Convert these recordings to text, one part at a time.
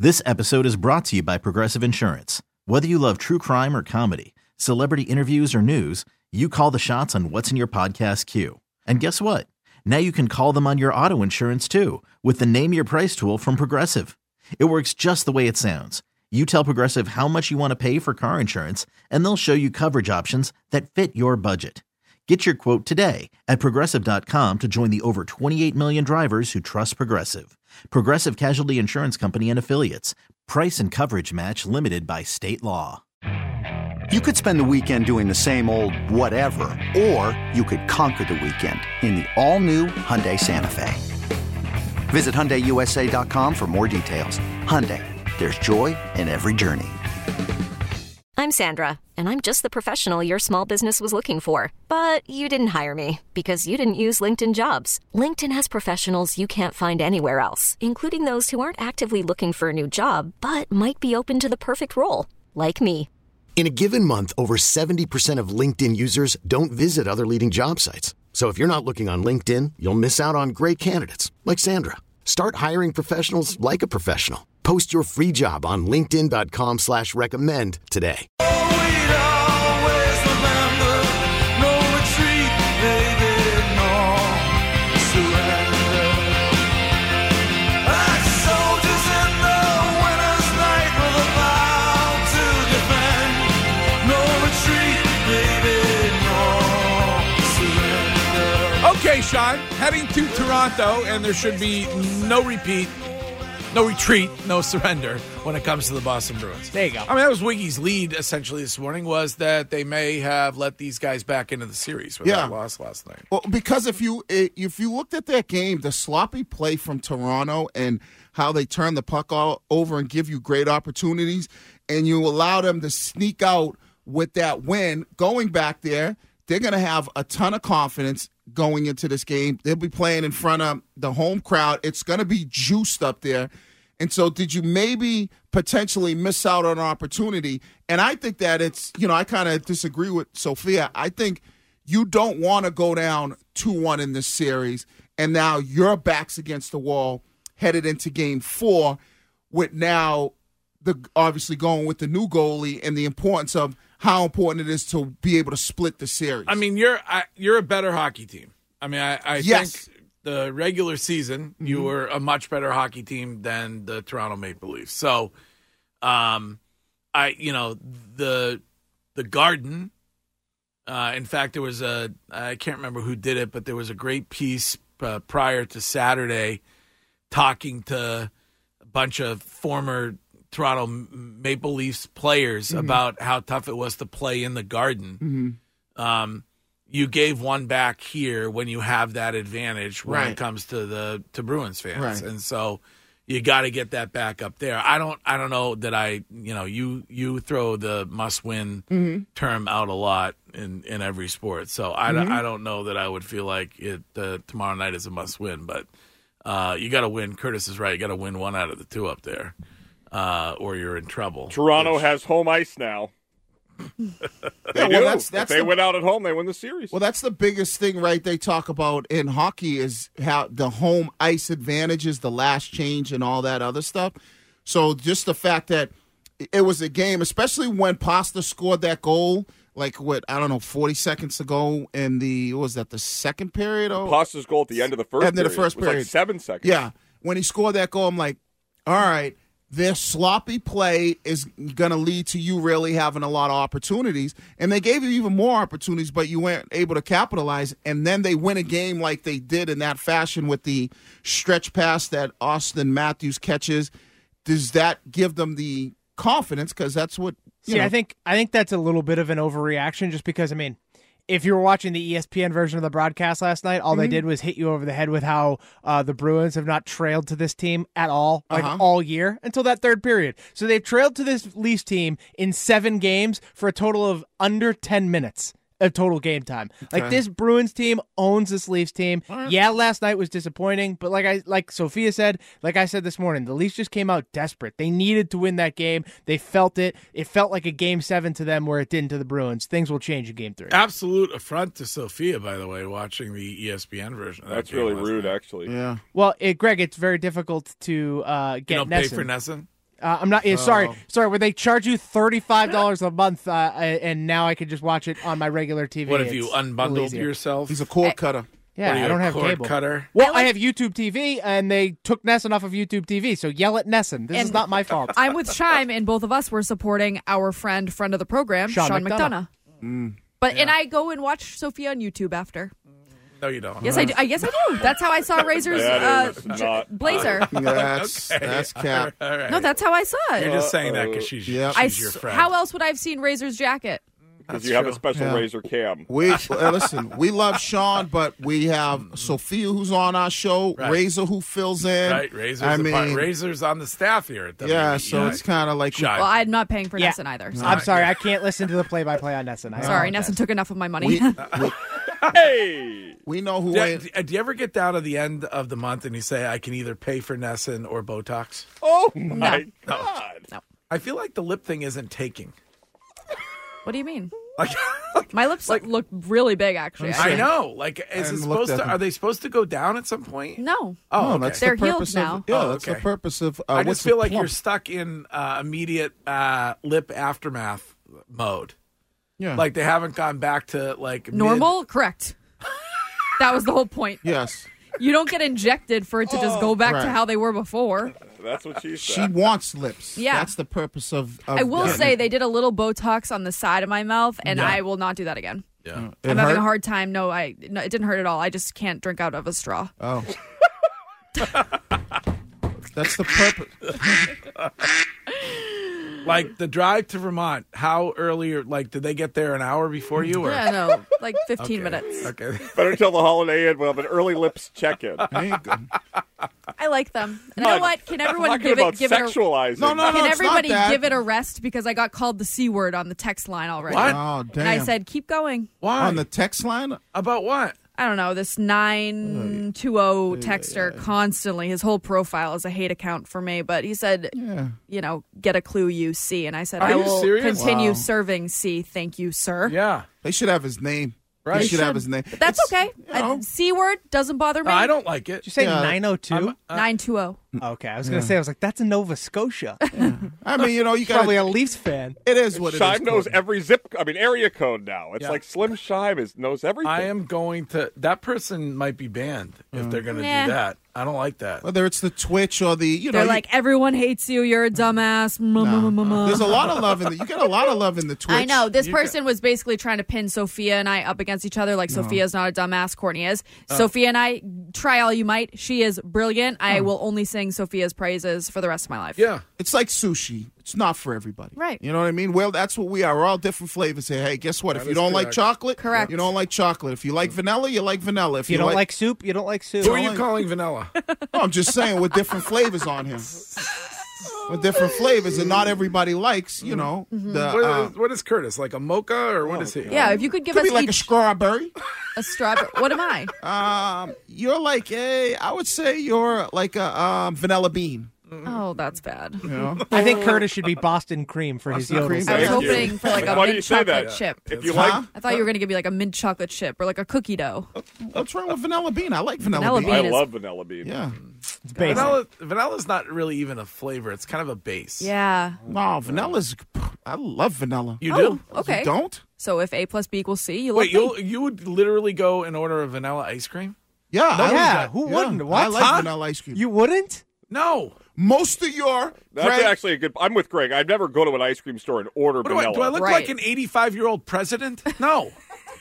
This episode is brought to you by Progressive Insurance. Whether you love true crime or comedy, celebrity interviews or news, you call the shots on what's in your podcast queue. And guess what? Now you can call them on your auto insurance too with the Name Your Price tool from Progressive. It works just the way it sounds. You tell Progressive how much you want to pay for car insurance, and they'll show you coverage options that fit your budget. Get your quote today at Progressive.com to join the over 28 million drivers who trust Progressive. Progressive Casualty Insurance Company and Affiliates. Price and coverage match limited by state law. You could spend the weekend doing the same old whatever, or you could conquer the weekend in the all-new Hyundai Santa Fe. Visit HyundaiUSA.com for more details. Hyundai, there's joy in every journey. I'm Sandra, and I'm just the professional your small business was looking for. But you didn't hire me because you didn't use LinkedIn Jobs. LinkedIn has professionals you can't find anywhere else, including those who aren't actively looking for a new job, but might be open to the perfect role, like me. In a given month, over 70% of LinkedIn users don't visit other leading job sites. So if you're not looking on LinkedIn, you'll miss out on great candidates like Sandra. Start hiring professionals like a professional. Post your free job on linkedin.com/recommend today. Okay, Sean, heading to Toronto, and there should be no retreat, no surrender when it comes to the Boston Bruins. There you go. I mean, that was Wiggy's lead, essentially, this morning, was that they may have let these guys back into the series with that loss last night. Well, because if you looked at that game, the sloppy play from Toronto and how they turn the puck all over and give you great opportunities, and you allow them to sneak out with that win, going back there, they're going to have a ton of confidence going into this game. They'll be playing in front of the home crowd. It's going to be juiced up there. And so did you maybe potentially miss out on an opportunity? And I think that it's, I kind of disagree with Sophia. I think you don't want to go down 2-1 in this series, and now your back's against the wall headed into game 4 with now obviously going with the new goalie and the importance of how important it is to be able to split the series. I mean, you're a better hockey team. I mean, I yes. think the regular season, you were a much better hockey team than the Toronto Maple Leafs. So, the Garden, in fact, there was I can't remember who did it, but there was a great piece prior to Saturday talking to a bunch of former Toronto Maple Leafs players about how tough it was to play in the Garden. You gave one back here when you have that advantage when it comes to Bruins fans, and so you got to get that back up there. I don't know that you throw the must win term out a lot in every sport, so I don't know that I would feel like it tomorrow night is a must win, but you got to win. Curtis is right. You got to win one out of the two up there. Or you're in trouble. Toronto has home ice now. That's if they went out at home, they win the series. Well, that's the biggest thing, right? They talk about in hockey is how the home ice advantage is the last change and all that other stuff. So just the fact that it was a game, especially when Pasta scored that goal, 40 seconds ago in the second period? Pasta's goal at the end of the first period. It was like 7 seconds. Yeah. When he scored that goal, I'm like, all right, their sloppy play is going to lead to you really having a lot of opportunities. And they gave you even more opportunities, but you weren't able to capitalize. And then they win a game like they did in that fashion with the stretch pass that Austin Matthews catches. Does that give them the confidence? Because that's what you know. I think that's a little bit of an overreaction just because, if you were watching the ESPN version of the broadcast last night, all they did was hit you over the head with how the Bruins have not trailed to this team at all, all year until that third period. So they've trailed to this Leafs team in 7 games for a total of under 10 minutes. of total game time. Like, this Bruins team owns this Leafs team. Right. Yeah, last night was disappointing, but like Sophia said, like I said this morning, the Leafs just came out desperate. They needed to win that game. They felt it. It felt like a Game 7 to them where it didn't to the Bruins. Things will change in Game 3. Absolute affront to Sophia, by the way, watching the ESPN version of that. That's really rude, actually. Yeah. Well, Greg, it's very difficult to get you don't Nesson. pay for Nesson? I'm not. Sorry. Where they charge you $35 a month, and now I can just watch it on my regular TV. What if you unbundled yourself? He's a cord cutter. Yeah, I don't have cable. Cutter? Well, I have YouTube TV, and they took Nesson off of YouTube TV, so yell at Nesson. This is not my fault. I'm with Chime, and both of us were supporting our friend of the program, Sean McDonough. But and I go and watch Sophia on YouTube after. No, you don't. Yes, I do. Yes, I do. That's how I saw Razor's blazer. That's cap. All right. No, that's how I saw it. You're just saying that because she's your friend. How else would I have seen Razor's jacket? Because you have a special Razor cam. Listen, we love Sean, but we have Sophia who's on our show, Razor who fills in. Right, Razor's on the staff here at WEEI. Yeah, so it's kind of like... Well, I'm not paying for Nesson either. So. I'm sorry, I can't listen to the play-by-play on Nesson. Sorry, Nesson took enough of my money. We know who... Do you ever get down to the end of the month and you say, I can either pay for Nesson or Botox? Oh, my God. No. I feel like the lip thing isn't taking. What do you mean? My lips look really big, actually. I know. Are they supposed to go down at some point? No. Oh, okay. They're healed now. That's the purpose of... I just feel like you're stuck in immediate lip aftermath mode. Yeah. Like they haven't gone back to normal? Correct. That was the whole point. Yes. You don't get injected for it to just go back to how they were before. That's what she said. She wants lips. Yeah. That's the purpose of I will say they did a little Botox on the side of my mouth, and I will not do that again. Yeah. I'm having a hard time. No, it didn't hurt at all. I just can't drink out of a straw. Oh. That's the purpose. Like the drive to Vermont, how early? Did they get there an hour before you? Or? Yeah, no, 15 minutes. Okay. Better tell the Holiday Inn we'll have an early lips check-in. I like them. You know what? Can everyone give it sexualizing. No, can everybody give it a rest? Because I got called the C word on the text line already. What? Oh, damn. And I said, keep going. Why? On the text line? About what? I don't know, this 920 texter constantly. His whole profile is a hate account for me. But he said, get a clue, you C. And I said, I will continue serving C. Thank you, sir. Yeah. They should have his name. Right. They should have his name. But that's okay. C word doesn't bother me. I don't like it. Did you say 902? 920. Okay, I was going to say, that's in Nova Scotia. I mean, you got probably a Leafs fan. It is what it is. Shime knows every area code now. It's like Slim Shime knows everything. I am going to. That person might be banned if they're going to do that. I don't like that. Whether it's the Twitch or the, They're like, everyone hates you. You're a dumbass. There's a lot of love in you get a lot of love in the Twitch. I know. This person was basically trying to pin Sophia and I up against each other. Like, Sophia's not a dumbass. Courtney is. Sophia and I, try all you might. She is brilliant. I will only sing Sophia's praises for the rest of my life. Yeah. It's like sushi. It's not for everybody. Right. You know what I mean? Well, that's what we are. We're all different flavors here. Hey, guess what? If you don't like chocolate, you don't like chocolate. If you like vanilla, you like vanilla. If you don't like soup, you don't like soup. Who are you calling vanilla? No, I'm just saying with different flavors on here. With different flavors, and not everybody likes, what is Curtis? Like a mocha, or what is he? Yeah, if you could give Could us be like a strawberry. A strawberry. What am I? You're like I would say you're like a vanilla bean. Oh, that's bad. I think Curtis should be Boston cream for his yodels. I was hoping for like a mint chocolate chip. If you like, I thought you were going to give me like a mint chocolate chip or like a cookie dough. What's wrong with vanilla bean? I like vanilla bean. I love vanilla bean. Yeah. It's basic. Vanilla's not really even a flavor. It's kind of a base. Yeah. No, vanilla's. I love vanilla. You do? Okay. You don't? So if A plus B equals C, you wait. love me? You would literally go and order a vanilla ice cream? Yeah. Who wouldn't? What? I like vanilla ice cream. You wouldn't? No. Most of your... That's actually a good... I'm with Greg. I'd never go to an ice cream store and order vanilla. Do I look like an 85-year-old president? No.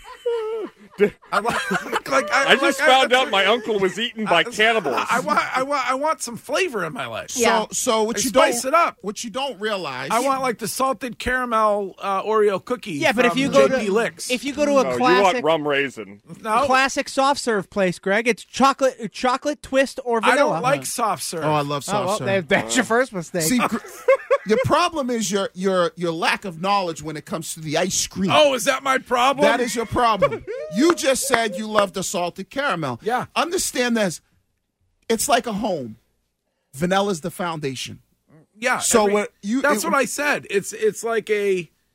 I just found out my uncle was eaten by cannibals. I want some flavor in my life. So what you spice it up. What you don't realize, I want like the salted caramel Oreo cookie. Yeah, but if you go to a classic, you want rum raisin. No, classic soft serve place, Greg. It's chocolate twist or vanilla. I don't like soft serve. Oh, I love soft serve. That's your first mistake. See, your problem is your lack of knowledge when it comes to the ice cream. Oh, is that my problem? That is your problem. You just said you love the salted caramel. Yeah. Understand this. It's like a home. Vanilla's the foundation. Yeah. So that's what I said. It's like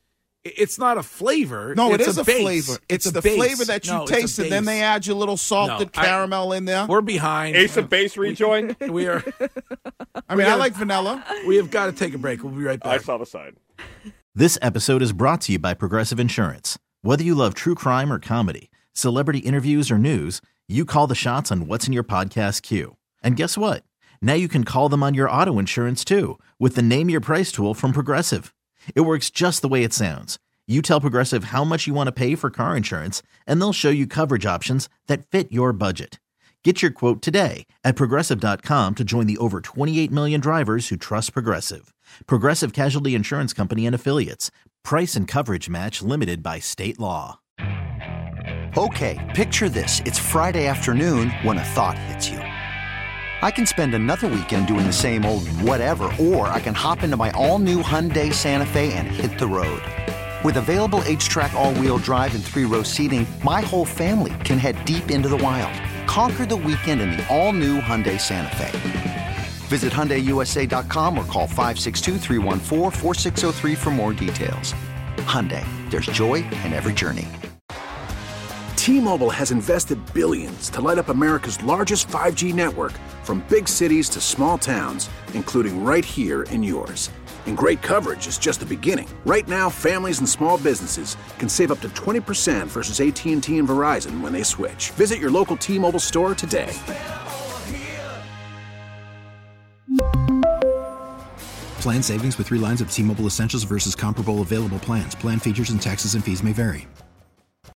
It's not a flavor. No, it's it is a base. flavor. It's the base. flavor that you taste, and then they add your little salted caramel in there. We're behind. Ace of Base rejoin? We are. I like vanilla. We have got to take a break. We'll be right back. I saw the sign. This episode is brought to you by Progressive Insurance. Whether you love true crime or comedy, celebrity interviews or news, you call the shots on what's in your podcast queue. And guess what? Now you can call them on your auto insurance too with the Name Your Price tool from Progressive. It works just the way it sounds. You tell Progressive how much you want to pay for car insurance, and they'll show you coverage options that fit your budget. Get your quote today at Progressive.com to join the over 28 million drivers who trust Progressive. Progressive Casualty Insurance Company and Affiliates. Price and coverage match limited by state law. Okay, picture this. It's Friday afternoon when a thought hits you. I can spend another weekend doing the same old whatever, or I can hop into my all-new Hyundai Santa Fe and hit the road. With available H-Track all-wheel drive and 3-row seating, my whole family can head deep into the wild. Conquer the weekend in the all-new Hyundai Santa Fe. Visit HyundaiUSA.com or call 562-314-4603 for more details. Hyundai, there's joy in every journey. T-Mobile has invested billions to light up America's largest 5G network, from big cities to small towns, including right here in yours. And great coverage is just the beginning. Right now, families and small businesses can save up to 20% versus AT&T and Verizon when they switch. Visit your local T-Mobile store today. Plan savings with 3 lines of T-Mobile Essentials versus comparable available plans. Plan features and taxes and fees may vary.